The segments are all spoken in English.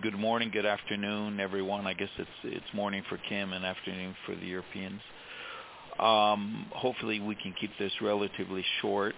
good morning, good afternoon, everyone. I guess it's morning for Kim and afternoon for the Europeans. Hopefully we can keep this relatively short.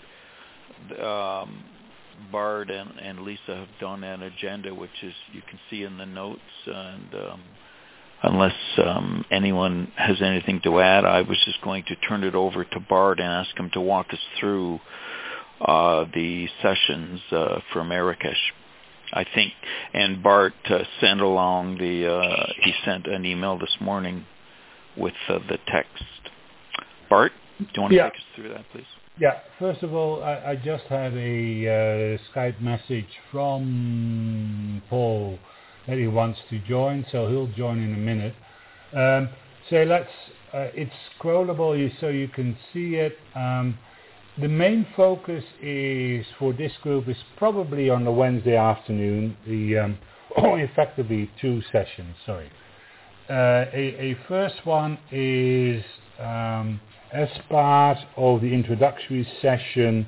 Bart and Lisa have done an agenda, which is you can see in the notes. And unless anyone has anything to add, I was just going to turn it over to Bart and ask him to walk us through the sessions for Marrakesh, I think. And Bart sent along he sent an email this morning with the text. Bart, do you want to take us through that, please? Yeah, first of all, I just had a Skype message from Paul that he wants to join, so he'll join in a minute. So it's scrollable so you can see it. The main focus is for this group is probably on the Wednesday afternoon, effectively two sessions, sorry. A first one is as part of the introductory session,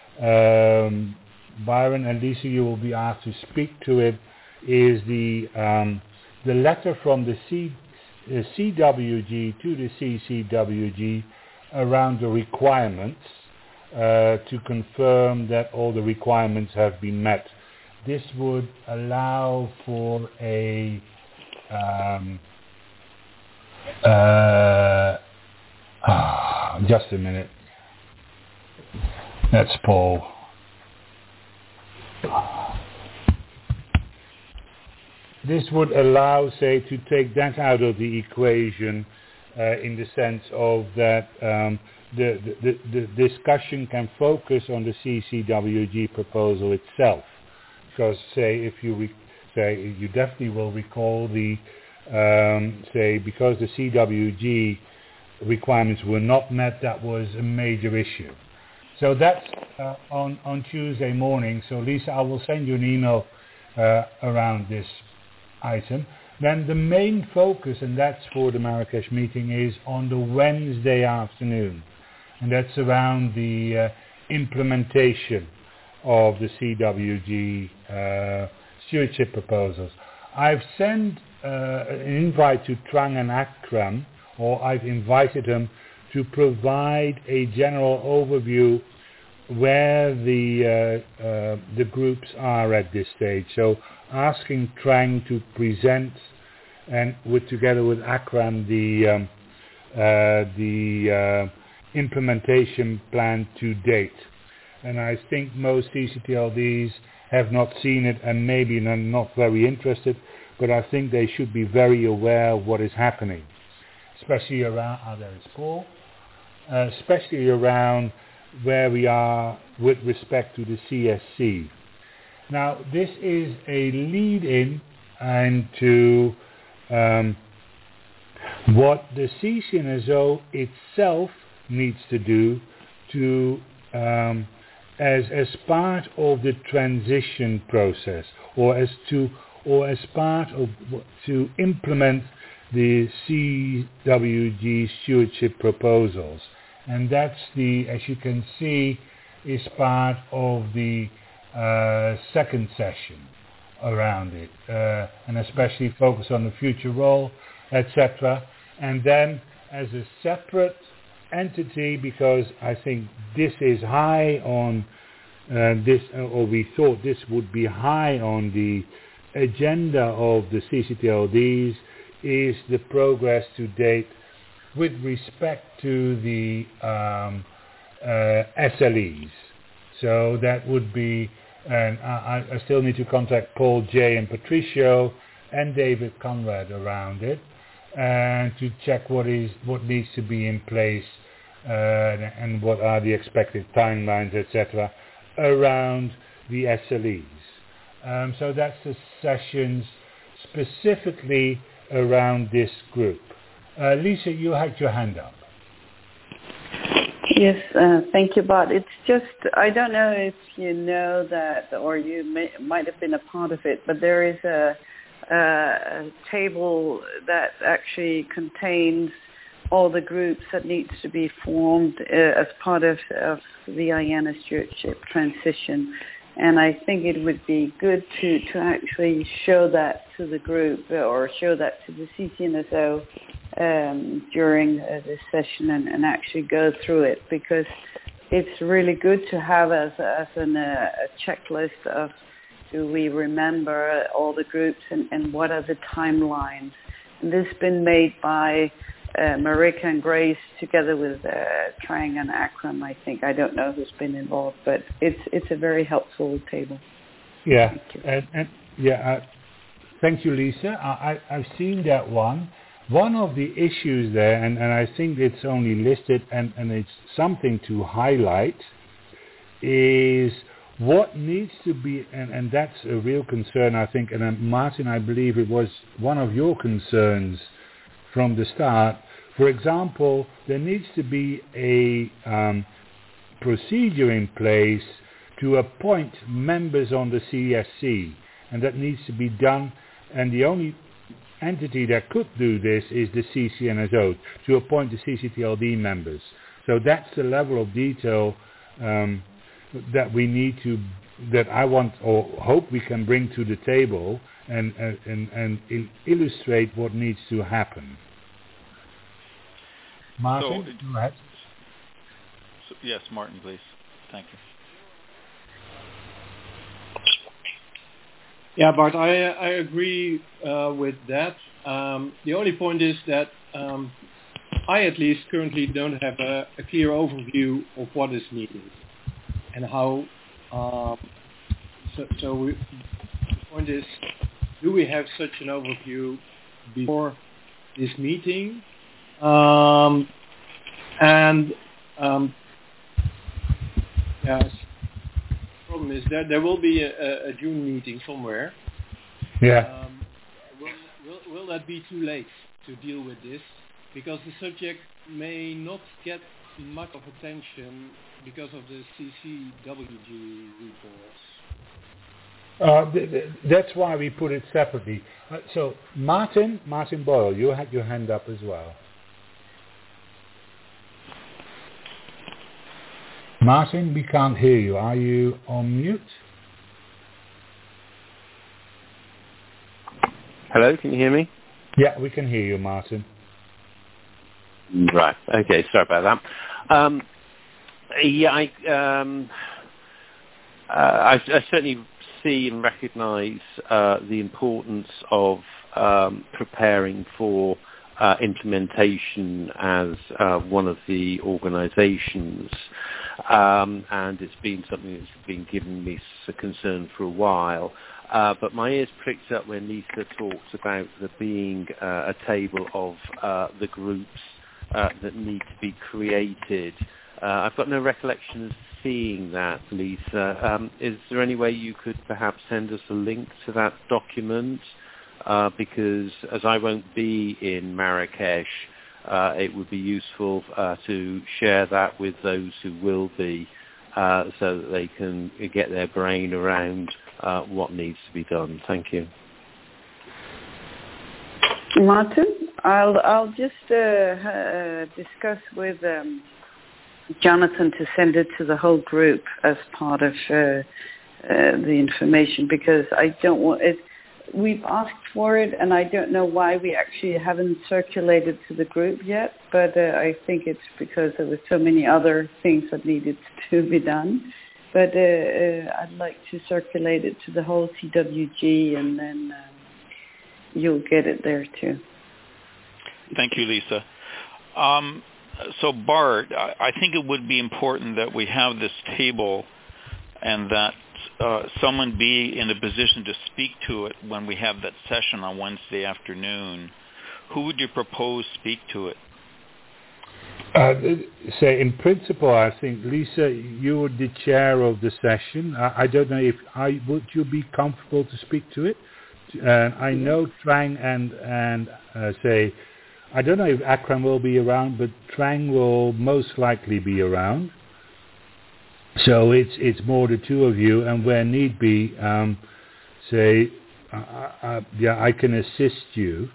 Byron and Lisa, you will be asked to speak to it, is the letter from the CWG to the CCWG around the requirements to confirm that all the requirements have been met. This would allow for a just a minute. That's Paul. This would allow, say, to take that out of the equation in the sense of that the discussion can focus on the CCWG proposal itself. Because, say, if you you definitely will recall the because the CWG requirements were not met, that was a major issue. So that's on Tuesday morning. So Lisa, I will send you an email around this item. Then the main focus, and that's for the Marrakesh meeting, is on the Wednesday afternoon, and that's around the implementation of the CWG stewardship proposals. I've sent an invite to Trang and Akram, or I've invited them to provide a general overview where the groups are at this stage. So asking Trang to present and together with Akram the implementation plan to date. And I think most CCTLDs have not seen it and maybe not very interested, but I think they should be very aware of what is happening, especially around, there is Paul, especially around where we are with respect to the CSC. Now, this is a lead-in into what the CCNSO itself needs to do to as part of the transition process, or as part of to implement the CWG stewardship proposals. And that's as you can see, is part of the second session around it, and especially focus on the future role, etc. And then as a separate entity, because I think this is high on or we thought this would be high on the agenda of the CCTLDs, is the progress to date with respect to the SLEs. So that would be, and I still need to contact Paul J. and Patricio and David Conrad around it, and to check what needs to be in place and what are the expected timelines, etc., around the SLEs. So that's the sessions specifically around this group. Lisa, you had your hand up. Yes, thank you, Bart. It's just, I don't know if you know that, or you might have been a part of it, but there is a table that actually contains all the groups that needs to be formed as part of the IANA stewardship transition. And I think it would be good to actually show that to the group or show that to the CCNSO during this session and actually go through it, because it's really good to have as a checklist of, do we remember all the groups and what are the timelines. And this has been made by Marika and Grace together with Trang and Akram, I think. I don't know who's been involved, but it's a very helpful table. Yeah, thank you, Lisa. I've seen that one. One of the issues there, and I think it's only listed and it's something to highlight, is what needs to be, and that's a real concern, I think, and Martin, I believe it was one of your concerns from the start. For example, there needs to be a procedure in place to appoint members on the CSC, and that needs to be done, and the only entity that could do this is the CCNSO, to appoint the CCTLD members. So that's the level of detail that we need to, that I want or hope we can bring to the table and illustrate what needs to happen. Martin, go ahead. Yes, Martin, please. Thank you. Yeah, Bart, I agree with that. The only point is that I at least currently don't have a clear overview of what is needed and how. The point is, do we have such an overview before this meeting? Yes. Problem is that there will be a June meeting somewhere. Yeah. Will that be too late to deal with this? Because the subject may not get much of attention because of the CCWG reports. That's why we put it separately. So Martin Boyle, you had your hand up as well. Martin, we can't hear you. Are you on mute? Hello, can you hear me? Yeah, we can hear you, Martin. Right. Okay. Sorry about that. I certainly see and recognise the importance of preparing for implementation as one of the organisations, and it's been something that's been giving me a concern for a while. But my ears pricked up when Lisa talks about there being a table of the groups that need to be created. I've got no recollection of seeing that, Lisa. Is there any way you could perhaps send us a link to that document? Because as I won't be in Marrakesh, it would be useful to share that with those who will be, so that they can get their brain around what needs to be done. Thank you. Martin, I'll just discuss with Jonathan to send it to the whole group as part of the information, because I don't want it. We've asked for it, and I don't know why we actually haven't circulated to the group yet, but I think it's because there were so many other things that needed to be done. But I'd like to circulate it to the whole CWG, and then you'll get it there too. Thank you, Lisa. So Bart, I think it would be important that we have this table and that someone be in a position to speak to it when we have that session on Wednesday afternoon. Who would you propose speak to it? Say, in principle, I think, Lisa, you're the chair of the session. I don't know if would you be comfortable to speak to it? I know Trang and say, I don't know if Akram will be around, but Trang will most likely be around. So it's more the two of you, and where need be, I can assist you.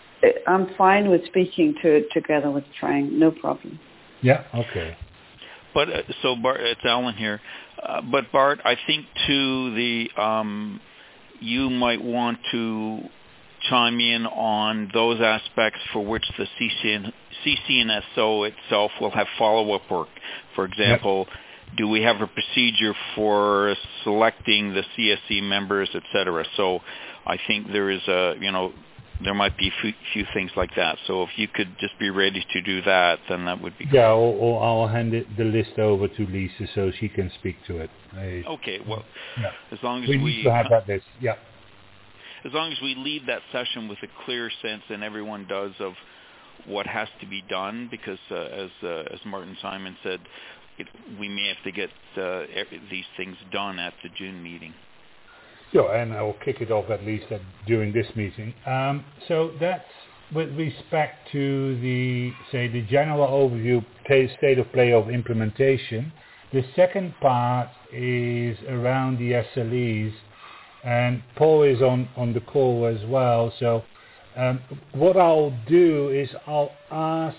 I'm fine with speaking to it together with Trang, no problem. Yeah, okay. But so Bart, it's Alan here. But Bart, I think too you might want to chime in on those aspects for which the CCNSO itself will have follow-up work. For example, do we have a procedure for selecting the CSE members, etc.? So I think there is there might be a few things like that. So if you could just be ready to do that, then that would be great. Yeah, or I'll hand the list over to Lisa so she can speak to it. Okay, well, as long as we need to have that list, as long as we lead that session with a clear sense, and everyone does, of what has to be done, because as Martin Simon said, we may have to get these things done at the June meeting. Sure, and I will kick it off at least during this meeting. So that's with respect to the general overview, state of play of implementation. The second part is around the SLEs, and Paul is on the call as well. So what I'll do is I'll ask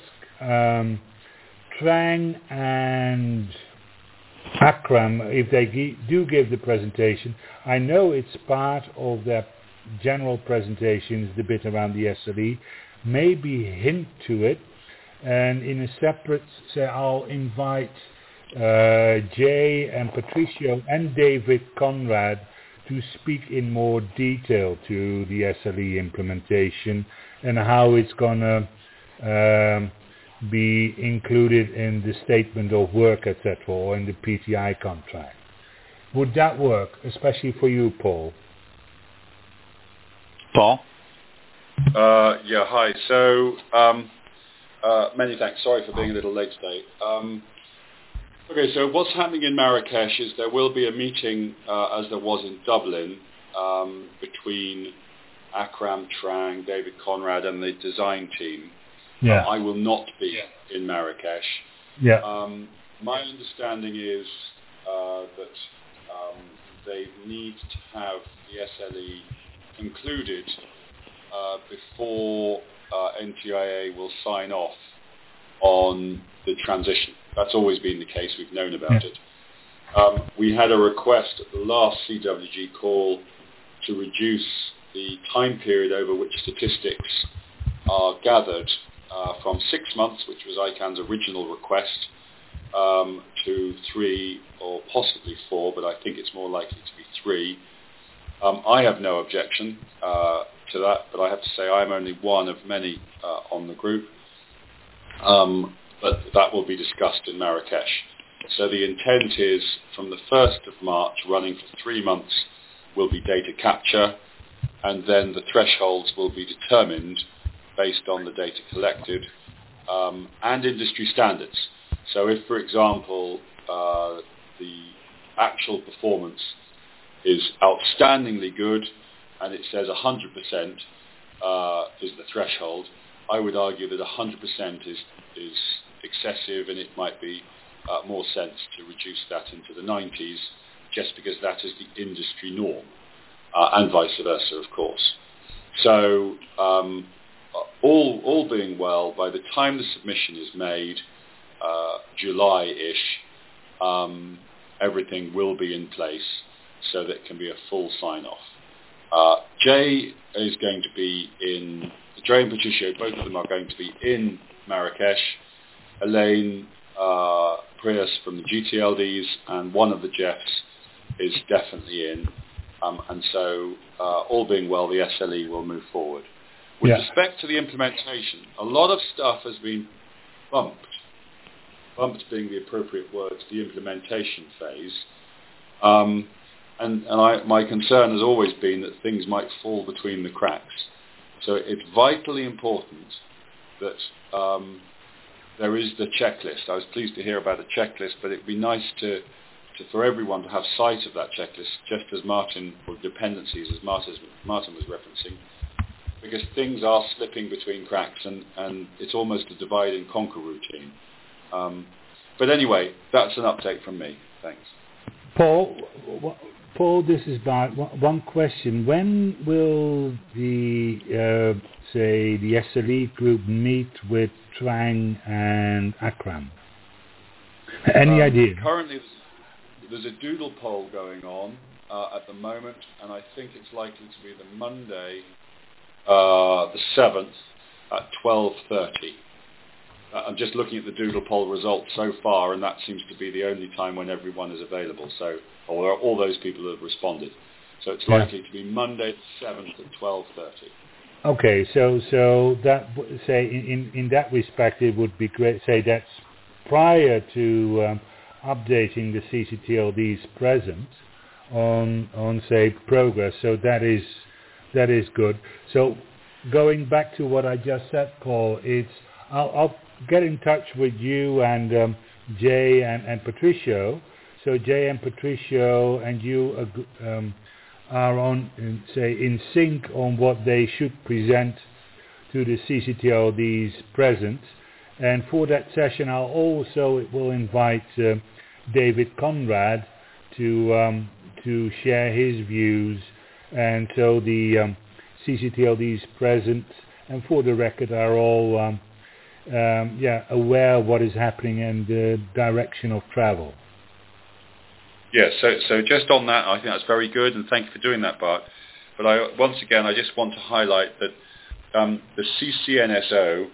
Trang and Akram, if they do give the presentation. I know it's part of their general presentations, the bit around the SLE, maybe hint to it, and in a separate, I'll invite Jay and Patricio and David Conrad to speak in more detail to the SLE implementation and how it's going to be included in the statement of work, etc., or in the PTI contract. Would that work, especially for you, Paul? Paul? Hi. So, many thanks. Sorry for being a little late today. Okay, so what's happening in Marrakesh is there will be a meeting, as there was in Dublin, between Akram, Trang, David Conrad, and the design team. I will not be in Marrakesh. My understanding is that they need to have the SLE concluded before NTIA will sign off on the transition. That's always been the case. We've known about it. We had a request at the last CWG call to reduce the time period over which statistics are gathered from 6 months, which was ICANN's original request, to 3 or possibly 4, but I think it's more likely to be 3. I have no objection to that, but I have to say I'm only one of many on the group. But that will be discussed in Marrakesh. So the intent is from the 1st of March, running for 3 months, will be data capture, and then the thresholds will be determined based on the data collected and industry standards. So if, for example, the actual performance is outstandingly good and it says 100% is the threshold, I would argue that 100% is excessive, and it might be more sense to reduce that into the 90s, just because that is the industry norm, and vice versa, of course. So all being well, by the time the submission is made, July-ish, everything will be in place so that it can be a full sign-off. Jay is going to be in, Jay and Patricio, both of them are going to be in Marrakesh. Elaine Prius from the GTLDs and one of the Jeffs is definitely in. And so, all being well, the SLE will move forward. With respect to the implementation, a lot of stuff has been bumped being the appropriate word, to the implementation phase. My concern has always been that things might fall between the cracks. So it's vitally important that there is the checklist. I was pleased to hear about the checklist, but it'd be nice for everyone to have sight of that checklist, just as Martin, or dependencies, as Martin was referencing, because things are slipping between cracks, and it's almost a divide and conquer routine. But anyway, that's an update from me. Thanks. Paul, this is Bart. One question. When will the SLE group meet with Trang and Akram? Any idea? Currently, there's a doodle poll going on at the moment, and I think it's likely to be the Monday, the 7th, at 12:30. I'm just looking at the doodle poll results so far, and that seems to be the only time when everyone is available. So, or all those people that have responded. So it's likely to be Monday, the 7th, at 12:30. Okay, so that say in that respect, it would be great. Say that's prior to updating the CCTLD's present on say progress. So that is good. So going back to what I just said, Paul, I'll get in touch with you and Jay and Patricio. So Jay and Patricio and you are on, say, in sync on what they should present to the CCTLD's present. And for that session, it will invite David Conrad to share his views. And so the CCTLD's present, and for the record, are all aware of what is happening and the direction of travel. Yes, so just on that, I think that's very good, and thank you for doing that, Bart. But once again, I just want to highlight that the CCNSO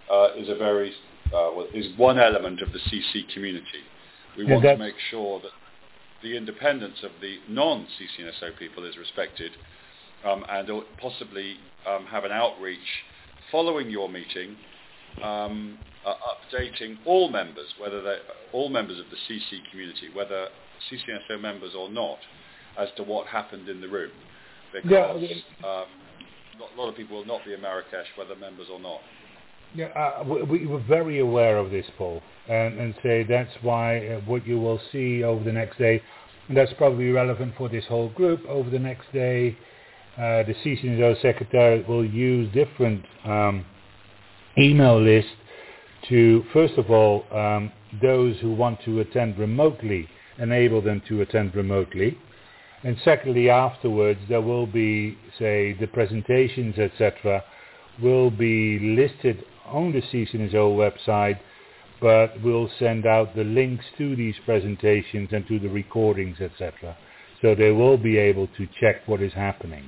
is one element of the CC community. We want to make sure that the independence of the non-CCNSO people is respected, and possibly have an outreach following your meeting, updating all members, all members of the CC community, whether CCNSO members or not, as to what happened in the room, because a lot of people will not be in Marrakesh, whether members or not. Yeah, we were very aware of this, Paul, and say that's why what you will see over the next day, and that's probably relevant for this whole group. Over the next day, the CCNSO Secretariat will use different email lists to, first of all, those who want to attend remotely, enable them to attend remotely. And secondly, afterwards, there will be, say, the presentations, etc., will be listed on the CCNSO website, but we'll send out the links to these presentations and to the recordings, etc. So they will be able to check what is happening.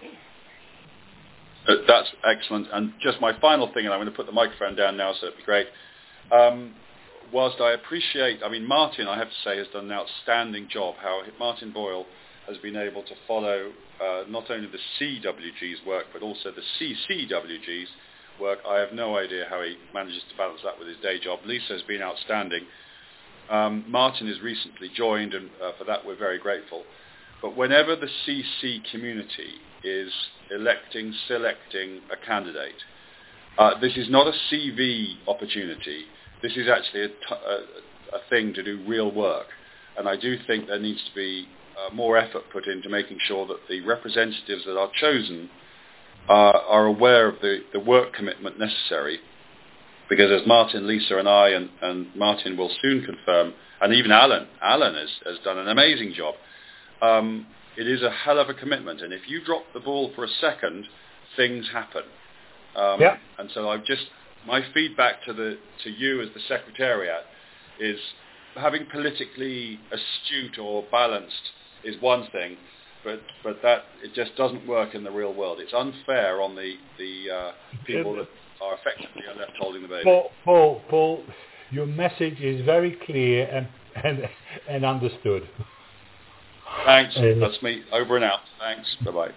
That's excellent. And just my final thing, and I'm going to put the microphone down now, so it'd be great. Whilst I appreciate, Martin, I have to say, has done an outstanding job. How Martin Boyle has been able to follow not only the CWG's work, but also the CCWG's work. I have no idea how he manages to balance that with his day job. Lisa has been outstanding. Martin has recently joined, and for that we're very grateful. But whenever the CC community is selecting a candidate, this is not a CV opportunity. This is actually a thing to do real work. And I do think there needs to be more effort put into making sure that the representatives that are chosen are aware of the work commitment necessary. Because as Martin, Lisa and I, and Martin will soon confirm, and even Alan has done an amazing job, it is a hell of a commitment. And if you drop the ball for a second, things happen. And so my feedback to you as the Secretariat is, having politically astute or balanced is one thing, but that it just doesn't work in the real world. It's unfair on the people that are effectively left holding the baby. Paul, your message is very clear and understood. Thanks. That's me. Over and out. Thanks. Bye-bye.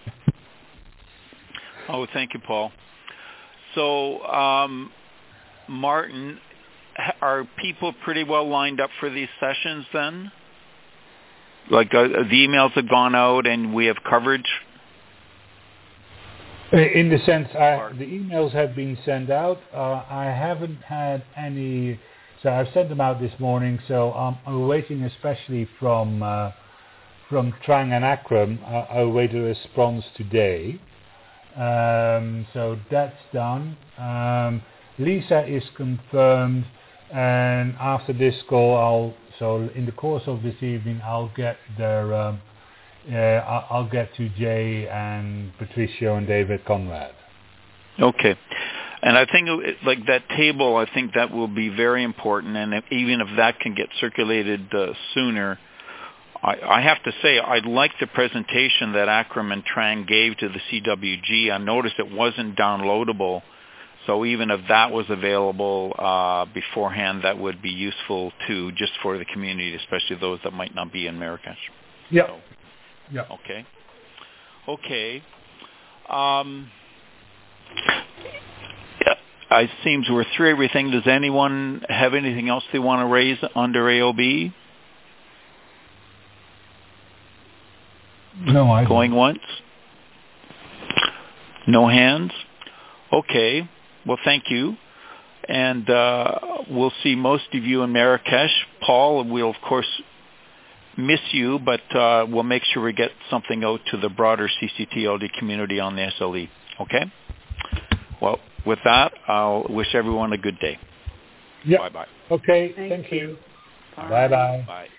Oh, thank you, Paul. So, Martin, are people pretty well lined up for these sessions then? Like the emails have gone out and we have coverage? In the sense, the emails have been sent out. I haven't had any, so I've sent them out this morning, so I'm waiting especially from Trang and Akram. I await a response today. So that's done. Lisa is confirmed, and after this call, so in the course of this evening, I'll get to Jay and Patricio and David Conrad. Okay. And I think like that table, I think that will be very important. And even if that can get circulated sooner, I have to say I like the presentation that Akram and Trang gave to the CWG. I noticed it wasn't downloadable. So even if that was available beforehand, that would be useful too, just for the community, especially those that might not be in Marrakesh. Yeah. So, yeah. Okay. Okay. It seems we're through everything. Does anyone have anything else they want to raise under AOB? No, I don't. Going once? No hands? Okay. Well, thank you. And we'll see most of you in Marrakesh. Paul, we'll, of course, miss you, but we'll make sure we get something out to the broader CCTLD community on the SLE. Okay? Well, with that, I'll wish everyone a good day. Yeah. Bye-bye. Okay. Thank you. Bye-bye. Bye.